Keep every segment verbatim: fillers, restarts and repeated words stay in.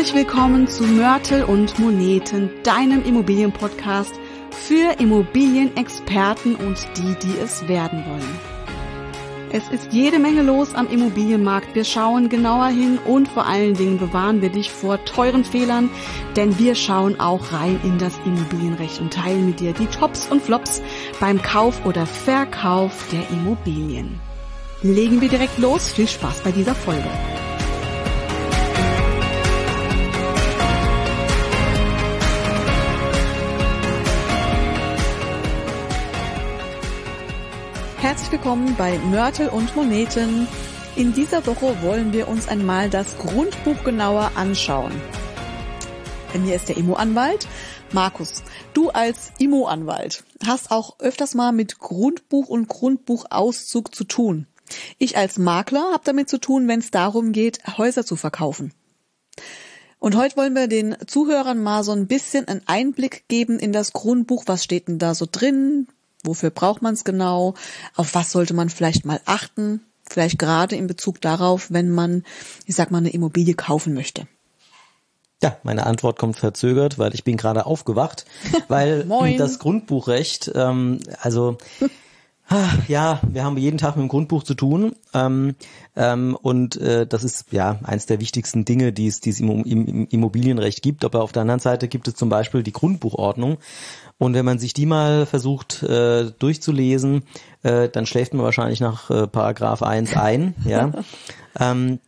Herzlich willkommen zu Mörtel und Moneten, deinem Immobilienpodcast für Immobilienexperten und die, die es werden wollen. Es ist jede Menge los am Immobilienmarkt. Wir schauen genauer hin und vor allen Dingen bewahren wir dich vor teuren Fehlern, denn wir schauen auch rein in das Immobilienrecht und teilen mit dir die Tops und Flops beim Kauf oder Verkauf der Immobilien. Legen wir direkt los. Viel Spaß bei dieser Folge. Herzlich willkommen bei Mörtel und Moneten. In dieser Woche wollen wir uns einmal das Grundbuch genauer anschauen. Bei mir ist der Immo-Anwalt. Markus, du als Immo-Anwalt hast auch öfters mal mit Grundbuch und Grundbuchauszug zu tun. Ich als Makler habe damit zu tun, wenn es darum geht, Häuser zu verkaufen. Und heute wollen wir den Zuhörern mal so ein bisschen einen Einblick geben in das Grundbuch. Was steht denn da so drin? Wofür braucht man es genau? Auf was sollte man vielleicht mal achten? Vielleicht gerade in Bezug darauf, wenn man, ich sag mal, eine Immobilie kaufen möchte. Ja, meine Antwort kommt verzögert, weil ich bin gerade aufgewacht, weil das Grundbuchrecht, ähm, also ja, wir haben jeden Tag mit dem Grundbuch zu tun, ähm, ähm, und äh, das ist ja eins der wichtigsten Dinge, die es, die es im, im Immobilienrecht gibt. Aber auf der anderen Seite gibt es zum Beispiel die Grundbuchordnung. Und wenn man sich die mal versucht äh, durchzulesen, äh, dann schläft man wahrscheinlich nach äh, Paragraph eins ein. Ja. ähm,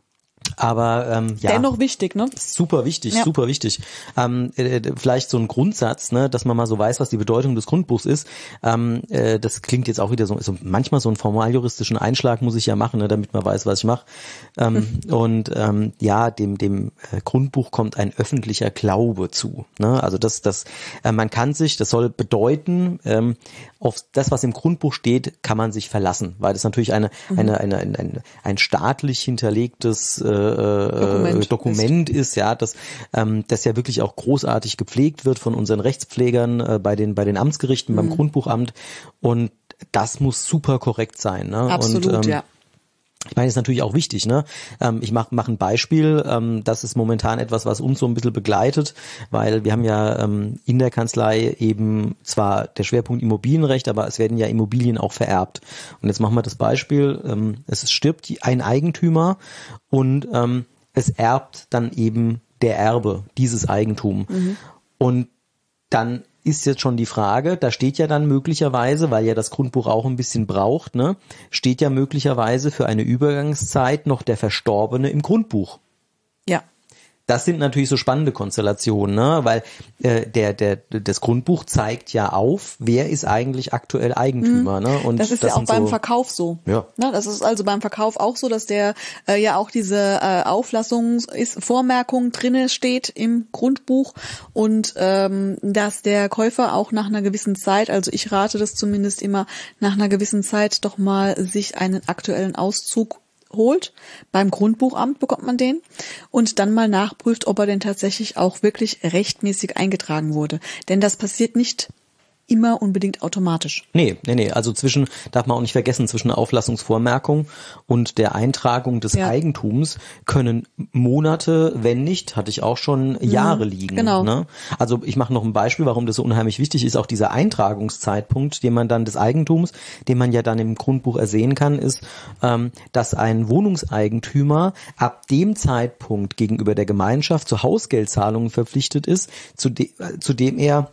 Aber ähm, ja, dennoch wichtig, ne? Super wichtig, ja. super wichtig. Ähm, äh, vielleicht so ein Grundsatz, ne, dass man mal so weiß, was die Bedeutung des Grundbuchs ist. Ähm, äh, das klingt jetzt auch wieder so, so manchmal so einen formaljuristischen Einschlag muss ich ja machen, ne, damit man weiß, was ich mache. Ähm, mhm. Und ähm, ja, dem dem äh, Grundbuch kommt ein öffentlicher Glaube zu. Ne? Also das, das, äh, man kann sich, das soll bedeuten, ähm, auf das, was im Grundbuch steht, kann man sich verlassen, weil das natürlich eine, mhm. eine, eine, eine, ein, ein staatlich hinterlegtes äh, Dokument, Dokument ist. ist, ja, das, ähm, das ja wirklich auch großartig gepflegt wird von unseren Rechtspflegern äh, bei den bei den Amtsgerichten, mhm. beim Grundbuchamt, und das muss super korrekt sein. Ne? Absolut, und, ähm, ja. Ich meine, das ist natürlich auch wichtig, ne? Ähm, ich mache mach ein Beispiel, ähm, das ist momentan etwas, was uns so ein bisschen begleitet, weil wir haben ja ähm, in der Kanzlei eben zwar der Schwerpunkt Immobilienrecht, aber es werden ja Immobilien auch vererbt. Und jetzt machen wir das Beispiel, ähm, es stirbt ein Eigentümer und ähm, es erbt dann eben der Erbe dieses Eigentum. Mhm. Und dann ist jetzt schon die Frage, da steht ja dann möglicherweise, weil ja das Grundbuch auch ein bisschen braucht, ne, steht ja möglicherweise für eine Übergangszeit noch der Verstorbene im Grundbuch. Ja. Das sind natürlich so spannende Konstellationen, ne? Weil äh, der der das Grundbuch zeigt ja auf, wer ist eigentlich aktuell Eigentümer. Mhm. Ne? Und das ist das ja auch beim so, Verkauf so. Ja. Ne? Das ist also beim Verkauf auch so, dass der äh, ja auch diese äh, Auflassung ist, Vormerkung drinne steht im Grundbuch und ähm, dass der Käufer auch nach einer gewissen Zeit, also ich rate das zumindest immer, nach einer gewissen Zeit doch mal sich einen aktuellen Auszug holt. Beim Grundbuchamt bekommt man den und dann mal nachprüft, ob er denn tatsächlich auch wirklich rechtmäßig eingetragen wurde. Denn das passiert nicht immer unbedingt automatisch. Nee, nee, nee. Also zwischen, darf man auch nicht vergessen, zwischen der Auflassungsvormerkung und der Eintragung des ja. Eigentums können Monate, wenn nicht, hatte ich auch schon Jahre mhm, liegen. Genau. Ne? Also ich mache noch ein Beispiel, warum das so unheimlich wichtig ist. Auch dieser Eintragungszeitpunkt, den man dann des Eigentums, den man ja dann im Grundbuch ersehen kann, ist, ähm, dass ein Wohnungseigentümer ab dem Zeitpunkt gegenüber der Gemeinschaft zu Hausgeldzahlungen verpflichtet ist, zu, de- zu dem er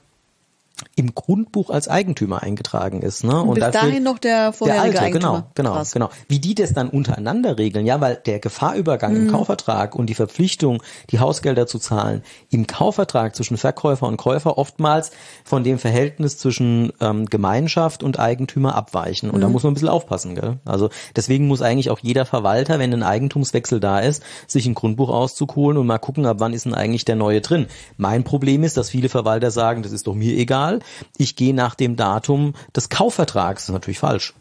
im Grundbuch als Eigentümer eingetragen ist, ne? Und, und bis dafür, dahin noch der vorherige der alte, Eigentümer. Genau, genau, genau. Wie die das dann untereinander regeln, ja, weil der Gefahrübergang mhm. im Kaufvertrag und die Verpflichtung, die Hausgelder zu zahlen, im Kaufvertrag zwischen Verkäufer und Käufer oftmals von dem Verhältnis zwischen ähm, Gemeinschaft und Eigentümer abweichen. Und mhm. da muss man ein bisschen aufpassen, gell? Also deswegen muss eigentlich auch jeder Verwalter, wenn ein Eigentumswechsel da ist, sich ein Grundbuch auszuholen und mal gucken, ab wann ist denn eigentlich der neue drin. Mein Problem ist, dass viele Verwalter sagen, das ist doch mir egal. Ich gehe nach dem Datum des Kaufvertrags. Das ist natürlich falsch.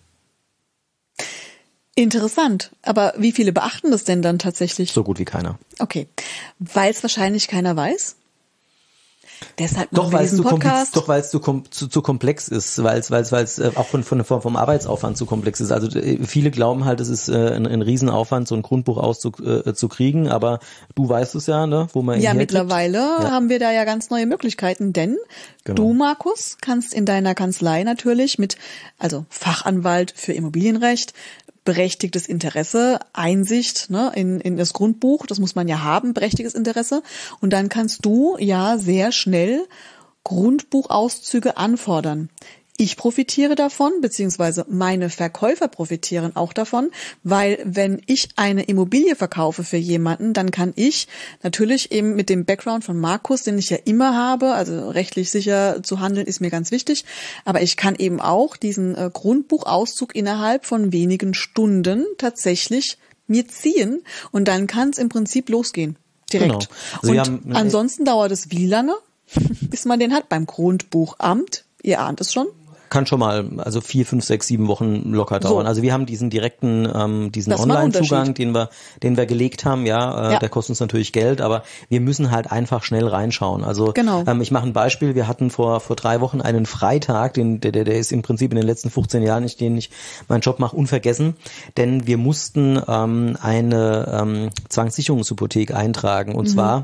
Interessant. Aber wie viele beachten das denn dann tatsächlich? So gut wie keiner. Okay. Weil es wahrscheinlich keiner weiß? Deshalb Doch, machen wir weil es diesen zu, komplex, Podcast. doch, weil es zu, kom- zu, zu komplex ist, weil es weil es weil es auch von, von vom Arbeitsaufwand zu komplex ist. Also äh, viele glauben halt, es ist äh, ein, ein Riesenaufwand, so ein Grundbuchauszug äh, zu kriegen, aber du weißt es ja, ne, wo man ihn Ja, herkriegt. mittlerweile Ja. haben wir da ja ganz neue Möglichkeiten, denn Genau. du, Markus, kannst in deiner Kanzlei natürlich mit, also Fachanwalt für Immobilienrecht, berechtigtes Interesse, Einsicht ne, in, in das Grundbuch, das muss man ja haben, berechtigtes Interesse. Und dann kannst du ja sehr schnell Grundbuchauszüge anfordern. Ich profitiere davon, beziehungsweise meine Verkäufer profitieren auch davon, weil wenn ich eine Immobilie verkaufe für jemanden, dann kann ich natürlich eben mit dem Background von Markus, den ich ja immer habe, also rechtlich sicher zu handeln, ist mir ganz wichtig, aber ich kann eben auch diesen äh, Grundbuchauszug innerhalb von wenigen Stunden tatsächlich mir ziehen und dann kann es im Prinzip losgehen, direkt. Genau. Also wir und haben, ansonsten dauert es wie lange, bis man den hat beim Grundbuchamt? Ihr ahnt es schon. Kann schon mal, also vier, fünf, sechs, sieben Wochen locker dauern. So. Also wir haben diesen direkten, ähm, diesen Das ist mal ein Online-Zugang, Unterschied. den wir, den wir gelegt haben, ja, äh, Ja. der kostet uns natürlich Geld, aber wir müssen halt einfach schnell reinschauen. Also Genau. ähm, ich mache ein Beispiel. Wir hatten vor vor drei Wochen einen Freitag, den der der der ist im Prinzip in den letzten fünfzehn Jahren, ich den ich meinen Job mache, unvergessen, denn wir mussten ähm, eine ähm, Zwangssicherungshypothek eintragen und mhm. zwar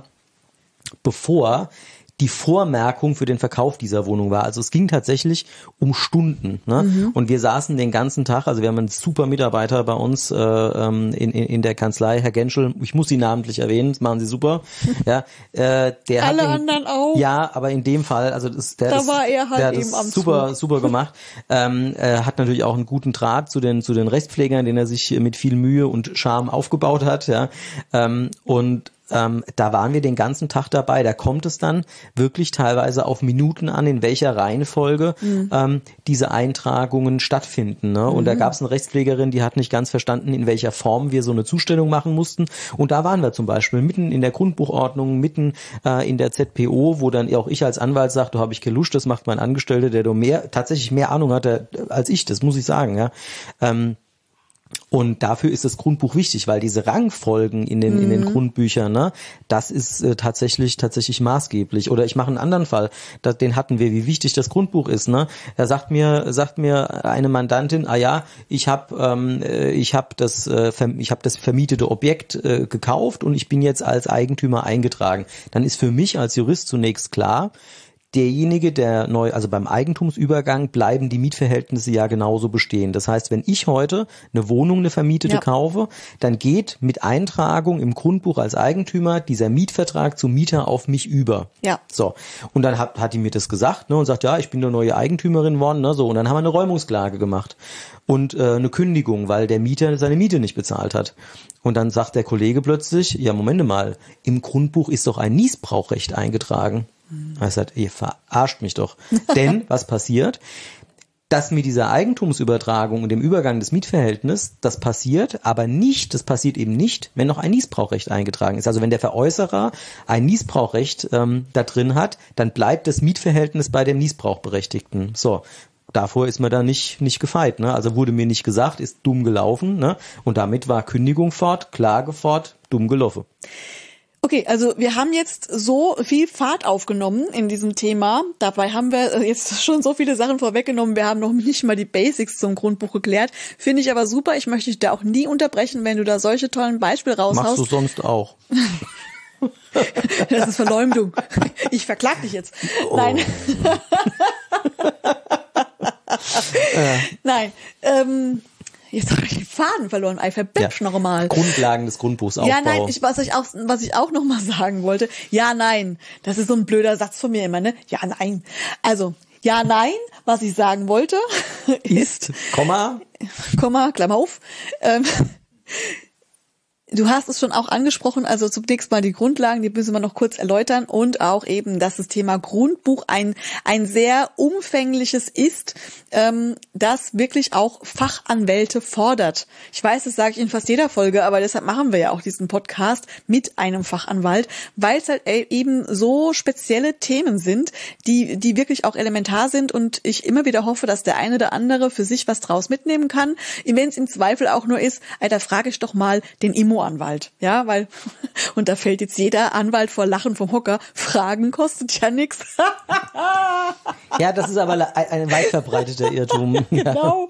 bevor die Vormerkung für den Verkauf dieser Wohnung war. Also es ging tatsächlich um Stunden. Ne? Mhm. Und wir saßen den ganzen Tag, also wir haben einen super Mitarbeiter bei uns äh, in, in, in der Kanzlei, Herr Genschel, ich muss Sie namentlich erwähnen, das machen Sie super. Ja, äh, der Alle hat in, anderen auch. Ja, aber in dem Fall, also das, der da ist, war er halt der hat eben das am super, Zug. super gemacht. ähm, er hat natürlich auch einen guten Draht zu den zu den Rechtspflegern, den er sich mit viel Mühe und Charme aufgebaut hat. Ja, ähm, und Ähm, da waren wir den ganzen Tag dabei. Da kommt es dann wirklich teilweise auf Minuten an, in welcher Reihenfolge mhm. ähm, diese Eintragungen stattfinden. Ne? Und mhm. da gab es eine Rechtspflegerin, die hat nicht ganz verstanden, in welcher Form wir so eine Zustellung machen mussten. Und da waren wir zum Beispiel mitten in der Grundbuchordnung, mitten äh, in der Z P O, wo dann auch ich als Anwalt sage, da habe ich keine Lust, das macht mein Angestellter, der doch mehr, tatsächlich mehr Ahnung hat der, als ich, das muss ich sagen. Ja. Ähm, Und dafür ist das Grundbuch wichtig, weil diese Rangfolgen in den, mhm. in den Grundbüchern, ne, das ist äh, tatsächlich, tatsächlich maßgeblich. Oder ich mache einen anderen Fall, da, den hatten wir, wie wichtig das Grundbuch ist, ne. Da sagt mir, sagt mir eine Mandantin, ah ja, ich habe, ähm, ich habe das, äh, ich habe das vermietete Objekt äh, gekauft und ich bin jetzt als Eigentümer eingetragen. Dann ist für mich als Jurist zunächst klar, derjenige, der neu, also beim Eigentumsübergang bleiben die Mietverhältnisse ja genauso bestehen. Das heißt, wenn ich heute eine Wohnung, eine vermietete ja. kaufe, dann geht mit Eintragung im Grundbuch als Eigentümer dieser Mietvertrag zum Mieter auf mich über. Ja. So. Und dann hat, hat die mir das gesagt, ne, und sagt, ja, ich bin eine neue Eigentümerin geworden, ne, so. Und dann haben wir eine Räumungsklage gemacht. Und äh, eine Kündigung, weil der Mieter seine Miete nicht bezahlt hat. Und dann sagt der Kollege plötzlich, ja, Moment mal, im Grundbuch ist doch ein Niesbrauchrecht eingetragen. Er sagt, ihr verarscht mich doch. Denn, was passiert? Das mit dieser Eigentumsübertragung und dem Übergang des Mietverhältnisses, das passiert, aber nicht, das passiert eben nicht, wenn noch ein Niesbrauchrecht eingetragen ist. Also wenn der Veräußerer ein Niesbrauchrecht ähm, da drin hat, dann bleibt das Mietverhältnis bei dem Niesbrauchberechtigten. So. Davor ist man da nicht nicht gefeit, ne? Also wurde mir nicht gesagt, ist dumm gelaufen, ne? Und damit war Kündigung fort, Klage fort, dumm gelaufen. Okay, also wir haben jetzt so viel Fahrt aufgenommen in diesem Thema. Dabei haben wir jetzt schon so viele Sachen vorweggenommen. Wir haben noch nicht mal die Basics zum Grundbuch geklärt. Finde ich aber super. Ich möchte dich da auch nie unterbrechen, wenn du da solche tollen Beispiele raushaust. Machst du sonst auch. Das ist Verleumdung. Ich verklag dich jetzt. Oh. Nein. äh. Nein. Ähm, jetzt habe ich den Faden verloren. Alphabet ja. nochmal. Grundlagen des Grundbuchs Aufbau. Ja, nein, ich, was ich auch, was ich auch noch mal sagen wollte. Ja, nein. Das ist so ein blöder Satz von mir immer, ne? Ja, nein. Also, ja, nein. Was ich sagen wollte ist, Komma, Komma, Klammer auf. Ähm, Du hast es schon auch angesprochen, also zunächst mal die Grundlagen, die müssen wir noch kurz erläutern und auch eben, dass das Thema Grundbuch ein ein sehr umfängliches ist, ähm, das wirklich auch Fachanwälte fordert. Ich weiß, das sage ich in fast jeder Folge, aber deshalb machen wir ja auch diesen Podcast mit einem Fachanwalt, weil es halt eben so spezielle Themen sind, die die wirklich auch elementar sind und ich immer wieder hoffe, dass der eine oder andere für sich was draus mitnehmen kann. Wenn es im Zweifel auch nur ist, Alter, frage ich doch mal den Immo Immo-Anwalt, ja, weil, und da fällt jetzt jeder Anwalt vor Lachen vom Hocker, Fragen kostet ja nix. Ja, das ist aber ein weit verbreiteter Irrtum. Genau.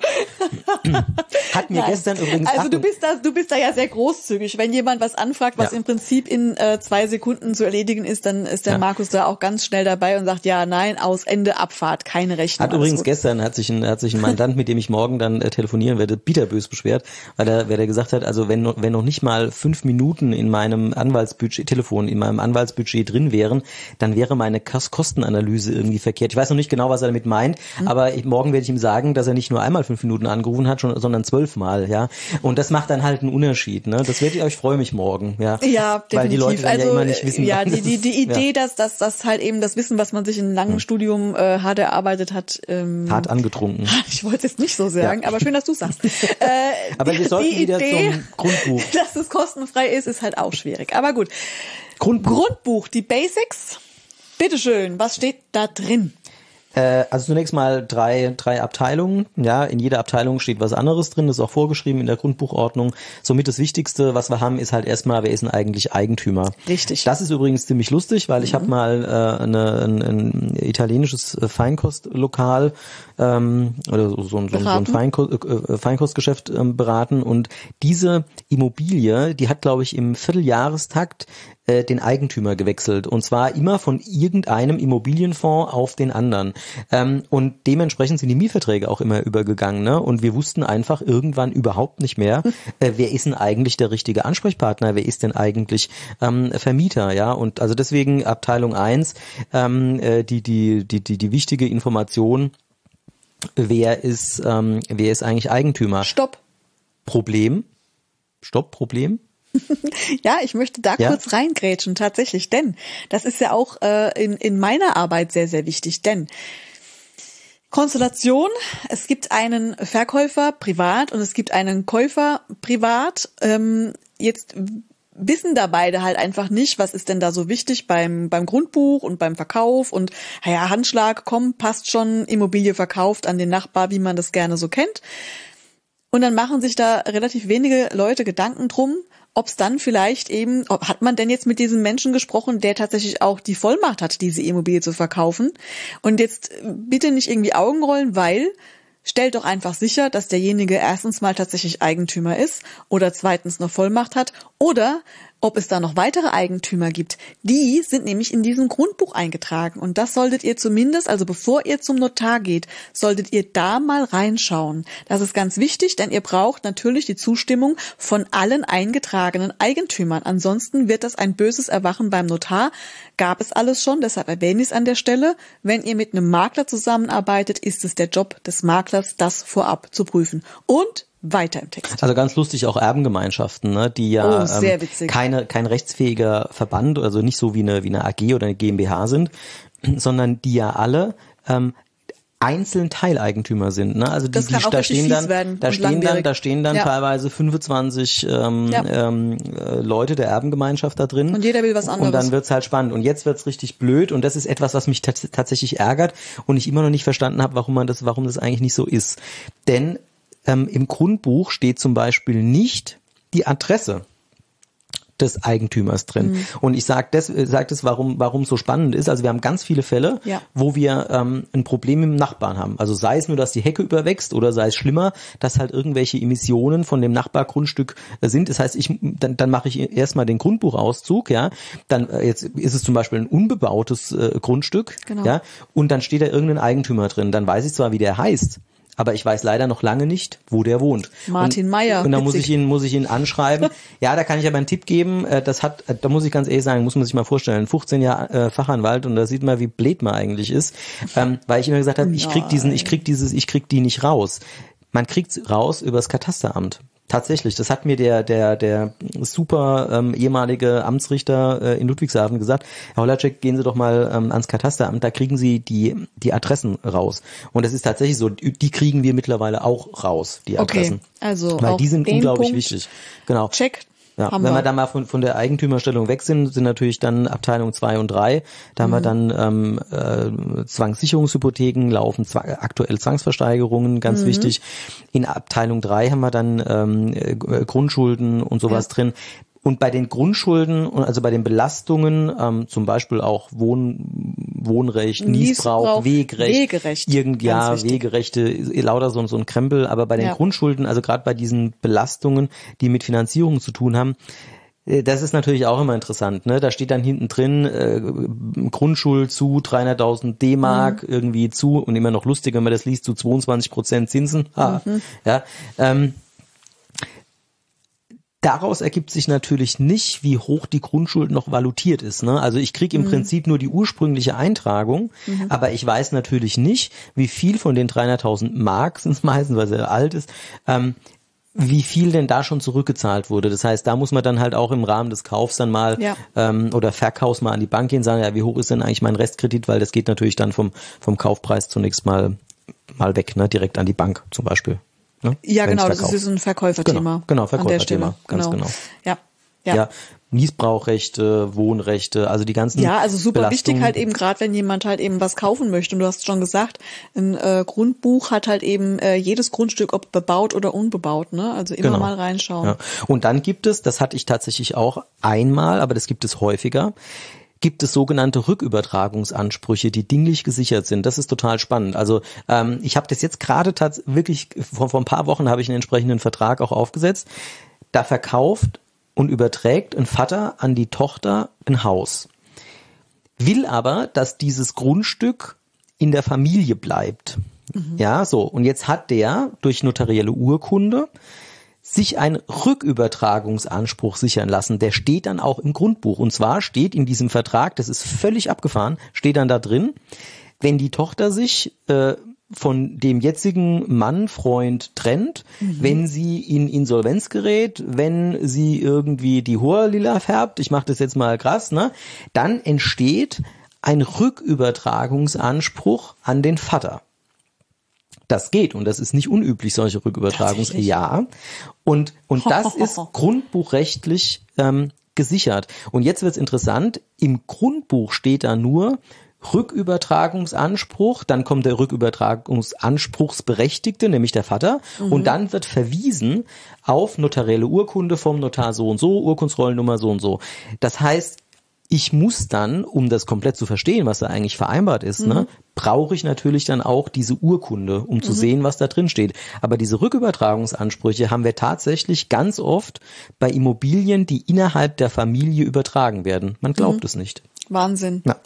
Hat mir Nein. gestern übrigens... Also du bist da, du bist da ja sehr großzügig. Wenn jemand was anfragt, was ja. im Prinzip in äh, zwei Sekunden zu erledigen ist, dann ist der ja. Markus da auch ganz schnell dabei und sagt, ja, nein, aus, Ende, Abfahrt, keine Rechnung. Hat übrigens gut. gestern, hat sich ein, hat sich ein Mandant, mit dem ich morgen dann äh, telefonieren werde, bitterbös beschwert, weil er, weil er gesagt hat, also wenn, wenn noch nicht mal fünf Minuten in meinem Anwaltsbudget, Telefon, in meinem Anwaltsbudget drin wären, dann wäre meine Kostenanalyse irgendwie verkehrt. Ich weiß noch nicht genau, was er damit meint, mhm. aber ich, morgen werde ich ihm sagen, dass er nicht nur einmal fünf Minuten angerufen hat, schon, sondern zwölfmal, ja. Und das macht dann halt einen Unterschied, ne. Das werde ich euch, freue mich morgen, ja. Ja, definitiv. Weil die Leute dann also, ja immer nicht wissen, ja, die, die, die Idee, ja. dass, dass, dass halt eben das Wissen, was man sich in einem langen hm. Studium äh, hart erarbeitet hat, ähm, hart angetrunken. Ich wollte es jetzt nicht so sagen, ja. aber schön, dass du sagst. Äh, aber die, wir sollten die wieder Idee, zum Grundbuch. Dass es kostenfrei ist, ist halt auch schwierig. Aber gut. Grundbuch, Grundbuch die Basics. Bitteschön, was steht da drin? Also zunächst mal drei drei Abteilungen. Ja, in jeder Abteilung steht was anderes drin. Das ist auch vorgeschrieben in der Grundbuchordnung. Somit das Wichtigste, was wir haben, ist halt erstmal, wer ist denn eigentlich Eigentümer? Richtig. Das ist übrigens ziemlich lustig, weil ich mhm. habe mal äh, eine, ein, ein italienisches Feinkostlokal ähm, oder so, so, so, so ein Feinkost, äh, Feinkostgeschäft ähm, beraten und diese Immobilie, die hat, glaube ich, im Vierteljahrestakt den Eigentümer gewechselt und zwar immer von irgendeinem Immobilienfonds auf den anderen ähm, und dementsprechend sind die Mietverträge auch immer übergegangen, ne? Und wir wussten einfach irgendwann überhaupt nicht mehr, äh, wer ist denn eigentlich der richtige Ansprechpartner, wer ist denn eigentlich ähm, Vermieter, ja, und also deswegen Abteilung eins ähm, äh, die die die die die wichtige Information, wer ist ähm, wer ist eigentlich Eigentümer? Stopp. Problem. Stopp, Problem. Ja, ich möchte da ja? kurz reingrätschen, tatsächlich, denn das ist ja auch äh, in, in meiner Arbeit sehr, sehr wichtig, denn Konstellation, es gibt einen Verkäufer privat und es gibt einen Käufer privat, ähm, jetzt wissen da beide halt einfach nicht, was ist denn da so wichtig beim beim Grundbuch und beim Verkauf und ja, Handschlag, komm, passt schon, Immobilie verkauft an den Nachbar, wie man das gerne so kennt. Und dann machen sich da relativ wenige Leute Gedanken drum, ob es dann vielleicht eben, ob, hat man denn jetzt mit diesem Menschen gesprochen, der tatsächlich auch die Vollmacht hat, diese Immobilie zu verkaufen? Und jetzt bitte nicht irgendwie Augen rollen, weil stellt doch einfach sicher, dass derjenige erstens mal tatsächlich Eigentümer ist oder zweitens noch Vollmacht hat oder ob es da noch weitere Eigentümer gibt. Die sind nämlich in diesem Grundbuch eingetragen und das solltet ihr zumindest, also bevor ihr zum Notar geht, solltet ihr da mal reinschauen. Das ist ganz wichtig, denn ihr braucht natürlich die Zustimmung von allen eingetragenen Eigentümern. Ansonsten wird das ein böses Erwachen beim Notar. Gab es alles schon, deshalb erwähne ich es an der Stelle. Wenn ihr mit einem Makler zusammenarbeitet, ist es der Job des Maklers, das vorab zu prüfen. Und weiter im Text. Also ganz lustig auch Erbengemeinschaften, ne, die ja oh, sehr ähm, keine kein rechtsfähiger Verband, also nicht so wie eine wie eine A G oder eine GmbH sind, sondern die ja alle ähm, einzeln Teileigentümer sind, ne? Also die, das kann die auch da stehen dann da stehen langwierig. dann da stehen dann ja. teilweise fünfundzwanzig ähm, ja. ähm, äh, Leute der Erbengemeinschaft da drin. Und jeder will was anderes. Und dann wird's halt spannend. Und jetzt wird's richtig blöd. Und das ist etwas, was mich t- tatsächlich ärgert und ich immer noch nicht verstanden habe, warum man das, warum das eigentlich nicht so ist. Denn ähm, im Grundbuch steht zum Beispiel nicht die Adresse des Eigentümers drin. Mhm. Und ich sage das, sag das, warum warum es so spannend ist. Also wir haben ganz viele Fälle, ja. wo wir ähm, ein Problem mit dem Nachbarn haben. Also sei es nur, dass die Hecke überwächst oder sei es schlimmer, dass halt irgendwelche Emissionen von dem Nachbargrundstück äh, sind. Das heißt, ich dann, dann mache ich erstmal den Grundbuchauszug, ja. Dann äh, jetzt ist es zum Beispiel ein unbebautes äh, Grundstück, genau. ja. Und dann steht da irgendein Eigentümer drin. Dann weiß ich zwar, wie der heißt, aber ich weiß leider noch lange nicht, wo der wohnt. Martin Meyer. Und dann muss ich ihn, muss ich ihn anschreiben. Ja, da kann ich aber einen Tipp geben. Das hat, da muss ich ganz ehrlich sagen, muss man sich mal vorstellen, fünfzehn Jahre Fachanwalt und da sieht man, wie blöd man eigentlich ist, ähm, weil ich immer gesagt habe, ich krieg diesen, ich krieg dieses, ich krieg die nicht raus. Man kriegt's raus übers Katasteramt. Tatsächlich, das hat mir der der der super ähm, ehemalige Amtsrichter äh, in Ludwigshafen gesagt. Herr Holacek, gehen Sie doch mal ähm, ans Katasteramt, da kriegen Sie die die Adressen raus. Und das ist tatsächlich so, die kriegen wir mittlerweile auch raus, die Adressen. Okay, also weil die sind unglaublich Punkt wichtig. Genau. Check. Ja, wenn wir dann mal von, von der Eigentümerstellung weg sind, sind natürlich dann Abteilung zwei und drei. Da haben mhm. wir dann ähm, äh, Zwangssicherungshypotheken, laufen zwang, aktuell Zwangsversteigerungen, ganz mhm. wichtig. In Abteilung drei haben wir dann ähm, äh, Grundschulden und sowas ja. drin. Und bei den Grundschulden, also bei den Belastungen, ähm, zum Beispiel auch Wohn, Wohnrecht, Niesbrauch, Niesbrauch Wegerecht, Wegerecht, irgend, ja, wichtig. Wegerechte, lauter so, so ein Krempel, aber bei den Ja. Grundschulden, also gerade bei diesen Belastungen, die mit Finanzierung zu tun haben, äh, das ist natürlich auch immer interessant, ne? Da steht dann hinten drin, äh, Grundschuld zu dreihunderttausend D-Mark Mhm. irgendwie zu und immer noch lustig, wenn man das liest, zu zweiundzwanzig Prozent Zinsen. Ha. Mhm. Ja, ähm, Daraus ergibt sich natürlich nicht, wie hoch die Grundschuld noch valutiert ist. Ne? Also ich kriege im Mhm. Prinzip nur die ursprüngliche Eintragung, Mhm. aber ich weiß natürlich nicht, wie viel von den dreihunderttausend Mark, sind es meistens, weil es ja alt ist, ähm, wie viel denn da schon zurückgezahlt wurde. Das heißt, da muss man dann halt auch im Rahmen des Kaufs dann mal Ja. ähm, oder Verkaufs mal an die Bank gehen und sagen, ja, wie hoch ist denn eigentlich mein Restkredit, weil das geht natürlich dann vom vom Kaufpreis zunächst mal mal weg, ne? Direkt an die Bank zum Beispiel. Ne? Ja, Wenn's genau, das verkauft. ist ein Verkäuferthema. Genau, genau, an der Verkäuferthema, Stelle. ganz genau. Ja, ja. Ja, Niesbrauchrechte, Wohnrechte, also die ganzen Ja, also super Belastungen. wichtig halt eben, gerade wenn jemand halt eben was kaufen möchte. Und du hast schon gesagt, ein äh, Grundbuch hat halt eben äh, jedes Grundstück, ob bebaut oder unbebaut, ne? Also immer Genau. mal reinschauen. Ja. Und dann gibt es, das hatte ich tatsächlich auch einmal, aber das gibt es häufiger, gibt es sogenannte Rückübertragungsansprüche, die dinglich gesichert sind. Das ist total spannend. Also ähm, ich habe das jetzt gerade tats- wirklich, vor, vor ein paar Wochen habe ich einen entsprechenden Vertrag auch aufgesetzt. Da verkauft und überträgt ein Vater an die Tochter ein Haus. Will aber, dass dieses Grundstück in der Familie bleibt. Mhm. Ja, so. Und jetzt hat der durch notarielle Urkunde sich einen Rückübertragungsanspruch sichern lassen. Der steht dann auch im Grundbuch. Und zwar steht in diesem Vertrag, das ist völlig abgefahren, steht dann da drin, wenn die Tochter sich äh, von dem jetzigen Mann, Freund trennt, mhm. wenn sie in Insolvenz gerät, wenn sie irgendwie die Haare lila färbt, ich mache das jetzt mal krass, ne, dann entsteht ein Rückübertragungsanspruch an den Vater. Das geht und das ist nicht unüblich, solche Rückübertragungs... Ja, und und das ist grundbuchrechtlich ähm, gesichert. Und jetzt wird's interessant, im Grundbuch steht da nur Rückübertragungsanspruch, dann kommt der Rückübertragungsanspruchsberechtigte, nämlich der Vater, mhm. und dann wird verwiesen auf notarielle Urkunde vom Notar so und so, Urkundsrollennummer so und so. Das heißt, ich muss dann, um das komplett zu verstehen, was da eigentlich vereinbart ist, mhm. ne, brauche ich natürlich dann auch diese Urkunde, um zu mhm. sehen, was da drin steht. Aber diese Rückübertragungsansprüche haben wir tatsächlich ganz oft bei Immobilien, die innerhalb der Familie übertragen werden. Man glaubt mhm. es nicht. Wahnsinn. Ja.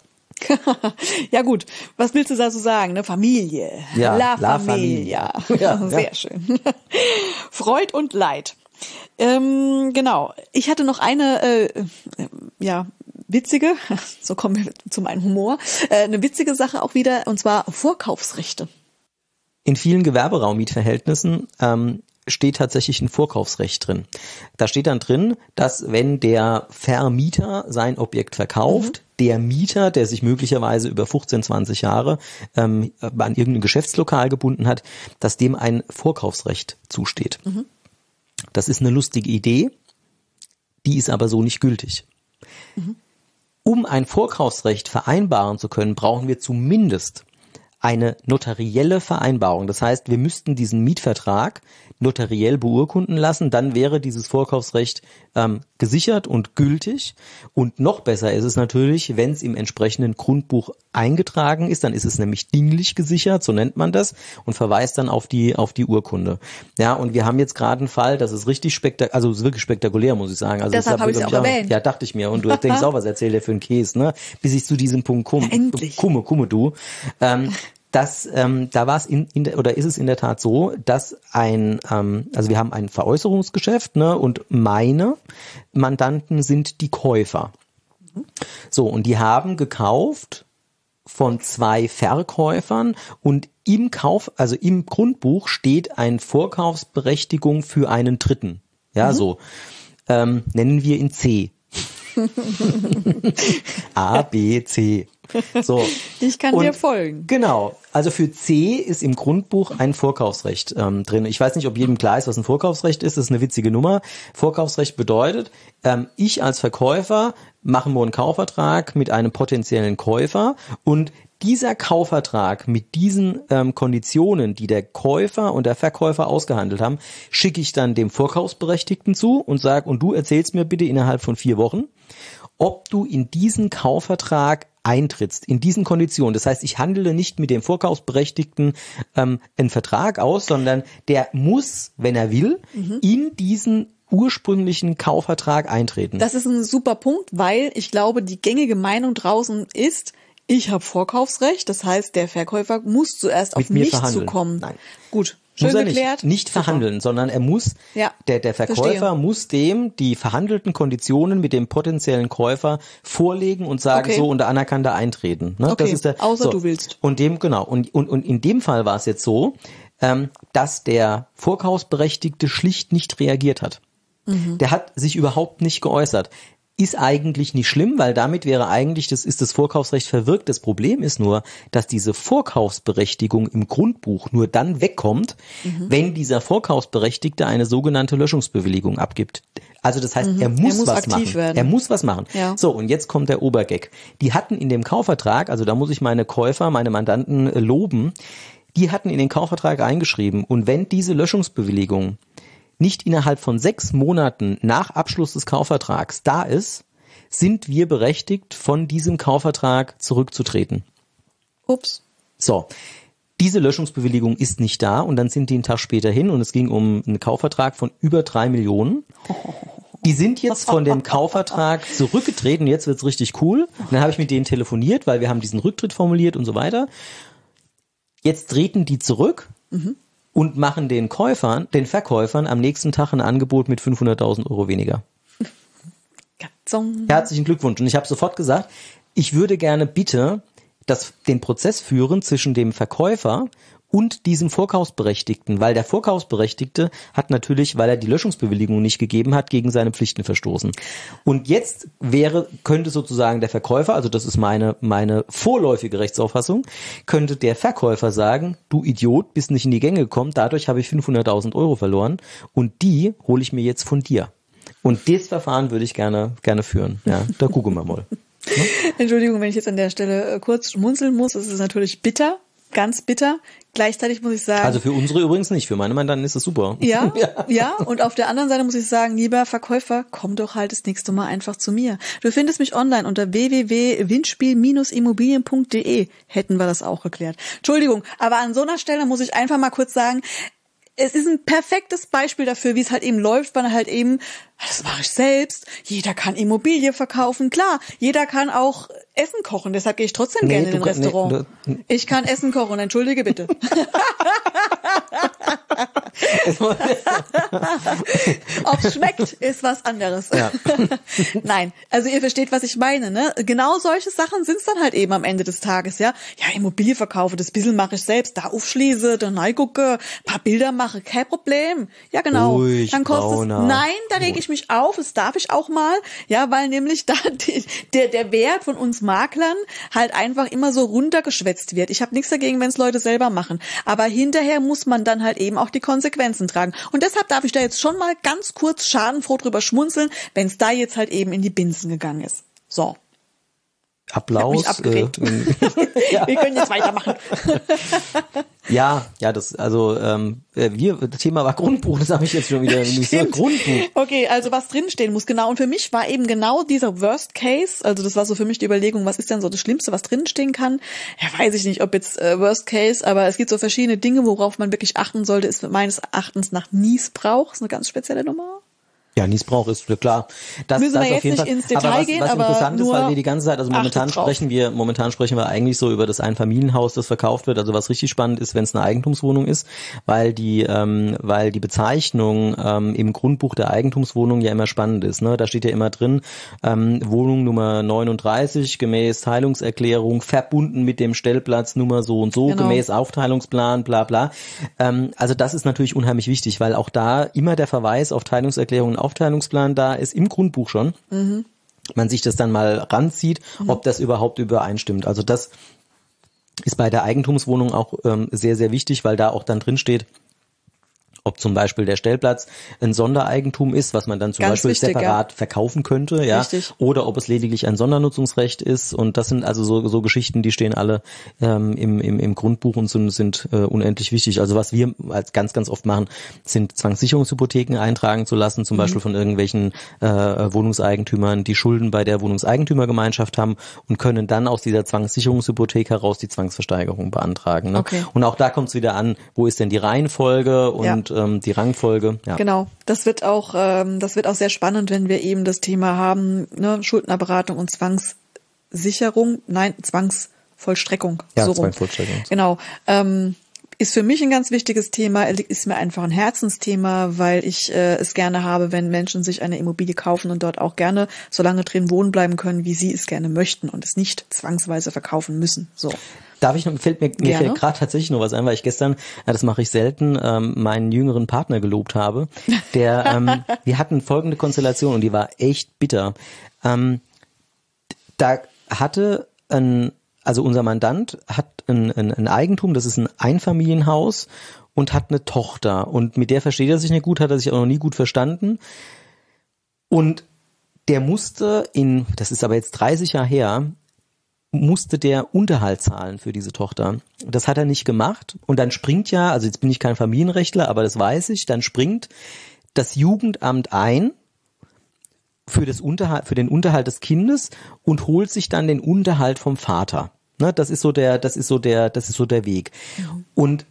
Ja gut, was willst du da so sagen, ne? Familie, ja, La, La Familia, Familia. Ja, sehr ja. schön. Freud und Leid. Ähm, genau, ich hatte noch eine, äh, ja, witzige, so kommen wir zu meinem Humor, äh, eine witzige Sache auch wieder, und zwar Vorkaufsrechte. In vielen Gewerberaummietverhältnissen ähm, steht tatsächlich ein Vorkaufsrecht drin. Da steht dann drin, dass wenn der Vermieter sein Objekt verkauft, mhm. der Mieter, der sich möglicherweise über fünfzehn, zwanzig Jahre ähm, an irgendein Geschäftslokal gebunden hat, dass dem ein Vorkaufsrecht zusteht. Mhm. Das ist eine lustige Idee, die ist aber so nicht gültig. Mhm. Um ein Vorkaufsrecht vereinbaren zu können, brauchen wir zumindest eine notarielle Vereinbarung. Das heißt, wir müssten diesen Mietvertrag notariell beurkunden lassen, dann wäre dieses Vorkaufsrecht ähm, gesichert und gültig. Und noch besser ist es natürlich, wenn es im entsprechenden Grundbuch eingetragen ist, dann ist es nämlich dinglich gesichert, so nennt man das, und verweist dann auf die auf die Urkunde. Ja, und wir haben jetzt gerade einen Fall, das ist richtig spektakulär, also es ist wirklich spektakulär, muss ich sagen. Also deshalb habe ich es auch erwähnt. Ja, dachte ich mir. Und du denkst auch, was erzählt der für einen Käse, ne? Bis ich zu diesem Punkt komme. Ja, endlich. Kumme, kumme du. Ähm, Das, ähm, da war es in, in der, oder ist es in der Tat so, dass ein, ähm, also wir haben ein Veräußerungsgeschäft, ne, und meine Mandanten sind die Käufer. So, und die haben gekauft von zwei Verkäufern und im Kauf, also im Grundbuch steht eine Vorkaufsberechtigung für einen Dritten. Ja, mhm. so. Ähm, nennen wir ihn C. A, B, C. So. Ich kann und dir folgen. Genau. Also für C ist im Grundbuch ein Vorkaufsrecht ähm, drin. Ich weiß nicht, ob jedem klar ist, was ein Vorkaufsrecht ist. Das ist eine witzige Nummer. Vorkaufsrecht bedeutet, ähm, ich als Verkäufer mache mir einen Kaufvertrag mit einem potenziellen Käufer und dieser Kaufvertrag mit diesen ähm, Konditionen, die der Käufer und der Verkäufer ausgehandelt haben, schicke ich dann dem Vorkaufsberechtigten zu und sage, und du erzählst mir bitte innerhalb von vier Wochen, ob du in diesen Kaufvertrag eintrittst, in diesen Konditionen. Das heißt, ich handle nicht mit dem Vorkaufsberechtigten ähm, einen Vertrag aus, sondern der muss, wenn er will, mhm. in diesen ursprünglichen Kaufvertrag eintreten. Das ist ein super Punkt, weil ich glaube, die gängige Meinung draußen ist, ich habe Vorkaufsrecht, das heißt, der Verkäufer muss zuerst mit auf mir mich verhandeln. zukommen. Nein. Gut. Schön muss er geklärt. Nicht, nicht verhandeln, sondern er muss, ja, der, der Verkäufer verstehe. muss dem die verhandelten Konditionen mit dem potenziellen Käufer vorlegen und sagen, okay. so, und der anerkannte eintreten. Ne? Okay, das ist der, außer so. du willst. Und dem, genau, und, und, und in dem Fall war es jetzt so, ähm, dass der Vorkaufsberechtigte schlicht nicht reagiert hat. Mhm. Der hat sich überhaupt nicht geäußert. Ist eigentlich nicht schlimm, weil damit wäre eigentlich, das ist das Vorkaufsrecht verwirkt. Das Problem ist nur, dass diese Vorkaufsberechtigung im Grundbuch nur dann wegkommt, mhm. wenn dieser Vorkaufsberechtigte eine sogenannte Löschungsbewilligung abgibt. Also das heißt, mhm. er muss, er muss was machen. Werden. Er muss was machen. Ja. So, und jetzt kommt der Obergag. Die hatten in dem Kaufvertrag, also da muss ich meine Käufer, meine Mandanten äh, loben, die hatten in den Kaufvertrag eingeschrieben, und wenn diese Löschungsbewilligung nicht innerhalb von sechs Monaten nach Abschluss des Kaufvertrags da ist, sind wir berechtigt, von diesem Kaufvertrag zurückzutreten. Ups. So, diese Löschungsbewilligung ist nicht da, und dann sind die einen Tag später hin, und es ging um einen Kaufvertrag von über drei Millionen. Die sind jetzt von dem Kaufvertrag zurückgetreten, jetzt wird's richtig cool. Und dann habe ich mit denen telefoniert, weil wir haben diesen Rücktritt formuliert und so weiter. Jetzt treten die zurück. Mhm. Und machen den Käufern, den Verkäufern am nächsten Tag ein Angebot mit fünfhunderttausend Euro weniger. Herzlichen Glückwunsch. Und ich habe sofort gesagt, ich würde gerne bitte das, den Prozess führen zwischen dem Verkäufer und diesem Vorkaufsberechtigten, weil der Vorkaufsberechtigte hat natürlich, weil er die Löschungsbewilligung nicht gegeben hat, gegen seine Pflichten verstoßen. Und jetzt wäre, könnte sozusagen der Verkäufer, also das ist meine, meine vorläufige Rechtsauffassung, könnte der Verkäufer sagen, du Idiot, bist nicht in die Gänge gekommen, dadurch habe ich fünfhunderttausend Euro verloren, und die hole ich mir jetzt von dir. Und das Verfahren würde ich gerne, gerne führen. Ja, da gucken wir mal. Ja? Entschuldigung, wenn ich jetzt an der Stelle kurz schmunzeln muss, es ist natürlich bitter. Ganz bitter. Gleichzeitig muss ich sagen... Also für unsere übrigens nicht, für meine Mandanten ist es super. Ja, ja, ja. Und auf der anderen Seite muss ich sagen, lieber Verkäufer, komm doch halt das nächste Mal einfach zu mir. Du findest mich online unter w w w punkt windspiel Bindestrich immobilien punkt d e. Hätten wir das auch geklärt. Entschuldigung, aber an so einer Stelle muss ich einfach mal kurz sagen, es ist ein perfektes Beispiel dafür, wie es halt eben läuft, weil halt eben, das mache ich selbst, jeder kann Immobilie verkaufen, klar, jeder kann auch Essen kochen, deshalb gehe ich trotzdem nee, gerne in ein Restaurant. Nee, du, ich kann Essen kochen, entschuldige bitte. Ob's schmeckt, ist was anderes. Ja. Nein, also ihr versteht, was ich meine, ne? Genau solche Sachen sind's dann halt eben am Ende des Tages, ja. Ja, Immobilie verkaufe, das bisschen mache ich selbst, da aufschließe, da reingucke, paar Bilder mache, kein Problem. Ja, genau. Ruhig, dann kostet Brauner. es, nein, da reg ich mich auf, das darf ich auch mal, ja, weil nämlich da die, der, der Wert von uns Maklern halt einfach immer so runtergeschwätzt wird. Ich habe nichts dagegen, wenn es Leute selber machen, aber hinterher muss man dann halt eben auch die Konsequenzen tragen. Und deshalb darf ich da jetzt schon mal ganz kurz schadenfroh drüber schmunzeln, wenn es da jetzt halt eben in die Binsen gegangen ist. So. Applaus. Äh, ja. Wir können jetzt weitermachen. Ja, ja, das, also ähm, wir, das Thema war Grundbuch, das habe ich jetzt schon wieder nicht so Grundbuch. Okay, also was drinstehen muss, genau. Und für mich war eben genau dieser Worst Case, also das war so für mich die Überlegung, was ist denn so das Schlimmste, was drinstehen kann? Ja, weiß ich nicht, ob jetzt äh, Worst Case, aber es gibt so verschiedene Dinge, worauf man wirklich achten sollte, ist meines Erachtens nach Niesbrauch, ist eine ganz spezielle Nummer. Ja, Niesbrauch ist klar. Das, Müssen das wir jetzt auf jeden nicht Fall. ins Detail aber was, gehen, was aber interessant nur ist, weil wir die ganze Zeit, also momentan sprechen wir, momentan sprechen wir eigentlich so über das Einfamilienhaus, das verkauft wird. Also was richtig spannend ist, wenn es eine Eigentumswohnung ist, weil die, ähm, weil die Bezeichnung ähm, im Grundbuch der Eigentumswohnung ja immer spannend ist. Ne? Da steht ja immer drin, ähm, Wohnung Nummer neununddreißig gemäß Teilungserklärung verbunden mit dem Stellplatz Nummer so und so genau. Gemäß Aufteilungsplan, bla bla. Ähm, also das ist natürlich unheimlich wichtig, weil auch da immer der Verweis auf Teilungserklärung und Aufteilungsplan da ist im Grundbuch schon. Mhm. Man sich das dann mal ranzieht, mhm. ob das überhaupt übereinstimmt. Also das ist bei der Eigentumswohnung auch ähm, sehr, sehr wichtig, weil da auch dann drin steht, ob zum Beispiel der Stellplatz ein Sondereigentum ist, was man dann zum Ganz Beispiel wichtig, separat ja. verkaufen könnte, ja, Richtig. oder ob es lediglich ein Sondernutzungsrecht ist. Und das sind also so, so Geschichten, die stehen alle ähm, im, im, im Grundbuch und sind, sind äh, unendlich wichtig. Also was wir als ganz, ganz oft machen, sind Zwangssicherungshypotheken eintragen zu lassen, zum mhm. Beispiel von irgendwelchen äh, Wohnungseigentümern, die Schulden bei der Wohnungseigentümergemeinschaft haben und können dann aus dieser Zwangssicherungshypothek heraus die Zwangsversteigerung beantragen. Ne? Okay. Und auch da kommt es wieder an, wo ist denn die Reihenfolge und ja. ähm, die Rangfolge. Ja. Genau, das wird auch, ähm, das wird auch sehr spannend, wenn wir eben das Thema haben, ne, Schuldnerberatung und Zwangssicherung, nein, Zwangsvollstreckung. Ja, so rum. Zwangsvollstreckung. Genau. Ähm, ist für mich ein ganz wichtiges Thema, ist mir einfach ein Herzensthema, weil ich äh, es gerne habe, wenn Menschen sich eine Immobilie kaufen und dort auch gerne so lange drin wohnen bleiben können, wie sie es gerne möchten und es nicht zwangsweise verkaufen müssen. So. Darf ich noch, fällt mir, mir fällt gerade tatsächlich noch was ein, weil ich gestern, ja, das mache ich selten, ähm, meinen jüngeren Partner gelobt habe. Der, ähm, wir hatten folgende Konstellation und die war echt bitter. Ähm, da hatte ein, also unser Mandant hat ein, ein, ein Eigentum, das ist ein Einfamilienhaus und hat eine Tochter und mit der versteht er sich nicht gut, hat er sich auch noch nie gut verstanden und der musste in, das ist aber jetzt dreißig Jahre her, musste der Unterhalt zahlen für diese Tochter. Das hat er nicht gemacht. Und dann springt ja, also jetzt bin ich kein Familienrechtler, aber das weiß ich, dann springt das Jugendamt ein für das Unterhalt, für den Unterhalt des Kindes und holt sich dann den Unterhalt vom Vater. Ne, das ist so der, das ist so der, das ist so der Weg. Mhm. Und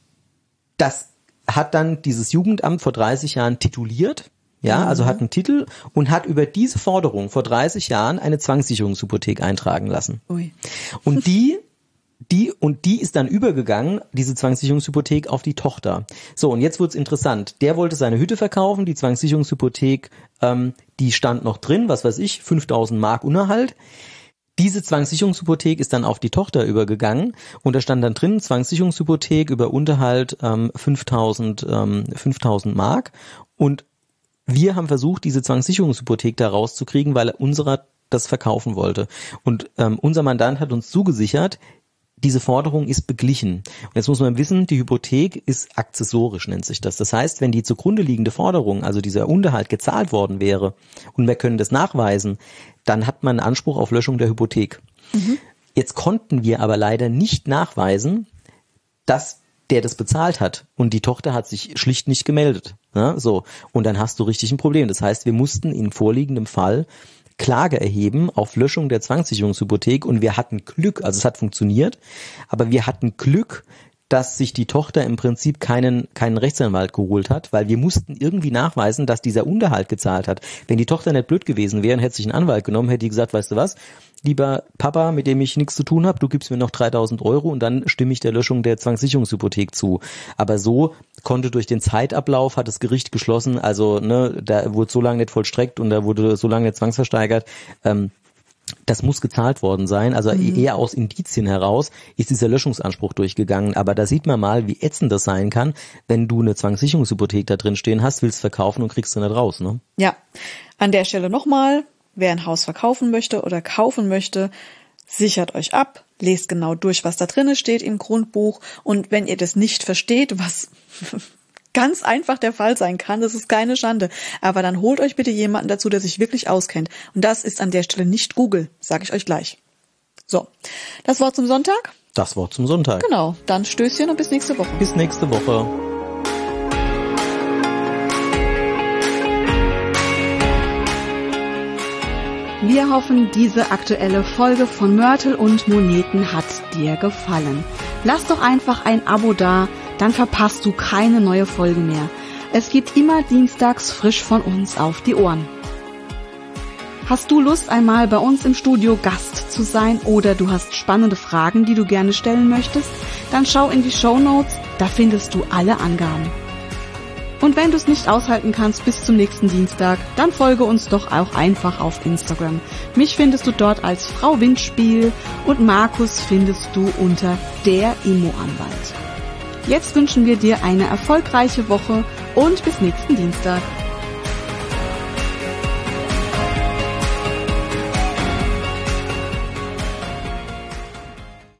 das hat dann dieses Jugendamt vor dreißig Jahren tituliert. Ja, also hat einen Titel und hat über diese Forderung vor dreißig Jahren eine Zwangssicherungshypothek eintragen lassen. Ui. Und die, die, und die ist dann übergegangen, diese Zwangssicherungshypothek, auf die Tochter. So, und jetzt wird's interessant. Der wollte seine Hütte verkaufen, die Zwangssicherungshypothek, ähm, die stand noch drin, was weiß ich, fünftausend Mark Unterhalt. Diese Zwangssicherungshypothek ist dann auf die Tochter übergegangen und da stand dann drin, Zwangssicherungshypothek über Unterhalt ähm, fünftausend, ähm, fünftausend Mark und wir haben versucht, diese Zwangssicherungshypothek da rauszukriegen, weil unserer das verkaufen wollte. Und ähm, unser Mandant hat uns zugesichert, diese Forderung ist beglichen. Und jetzt muss man wissen, die Hypothek ist akzessorisch, nennt sich das. Das heißt, wenn die zugrunde liegende Forderung, also dieser Unterhalt, gezahlt worden wäre und wir können das nachweisen, dann hat man einen Anspruch auf Löschung der Hypothek. Mhm. Jetzt konnten wir aber leider nicht nachweisen, dass der das bezahlt hat und die Tochter hat sich schlicht nicht gemeldet. Ja, so. Und dann hast du richtig ein Problem. Das heißt, wir mussten in vorliegendem Fall Klage erheben auf Löschung der Zwangssicherungshypothek und wir hatten Glück, also es hat funktioniert, aber wir hatten Glück, dass sich die Tochter im Prinzip keinen keinen Rechtsanwalt geholt hat, weil wir mussten irgendwie nachweisen, dass dieser Unterhalt gezahlt hat. Wenn die Tochter nicht blöd gewesen wäre und hätte sich einen Anwalt genommen, hätte die gesagt, weißt du was, lieber Papa, mit dem ich nichts zu tun habe, du gibst mir noch dreitausend Euro und dann stimme ich der Löschung der Zwangssicherungshypothek zu. Aber so konnte durch den Zeitablauf, hat das Gericht geschlossen, also ne, da wurde so lange nicht vollstreckt und da wurde so lange nicht zwangsversteigert, ähm, das muss gezahlt worden sein, also mhm. eher aus Indizien heraus ist dieser Löschungsanspruch durchgegangen, aber da sieht man mal, wie ätzend das sein kann, wenn du eine Zwangssicherungshypothek da drin stehen hast, willst verkaufen und kriegst du nicht raus, ne? Ja, an der Stelle nochmal, wer ein Haus verkaufen möchte oder kaufen möchte, sichert euch ab, lest genau durch, was da drin steht im Grundbuch und wenn ihr das nicht versteht, was ganz einfach der Fall sein kann, das ist keine Schande. Aber dann holt euch bitte jemanden dazu, der sich wirklich auskennt. Und das ist an der Stelle nicht Google, sage ich euch gleich. So, das Wort zum Sonntag? Das Wort zum Sonntag. Genau, dann Stößchen und bis nächste Woche. Bis nächste Woche. Wir hoffen, diese aktuelle Folge von Mörtel und Moneten hat dir gefallen. Lass doch einfach ein Abo da, dann verpasst du keine neue Folge mehr. Es gibt immer dienstags frisch von uns auf die Ohren. Hast du Lust, einmal bei uns im Studio Gast zu sein oder du hast spannende Fragen, die du gerne stellen möchtest? Dann schau in die Shownotes, da findest du alle Angaben. Und wenn du es nicht aushalten kannst bis zum nächsten Dienstag, dann folge uns doch auch einfach auf Instagram. Mich findest du dort als Frau Windspiel und Markus findest du unter der Immo-Anwalt. Jetzt wünschen wir dir eine erfolgreiche Woche und bis nächsten Dienstag.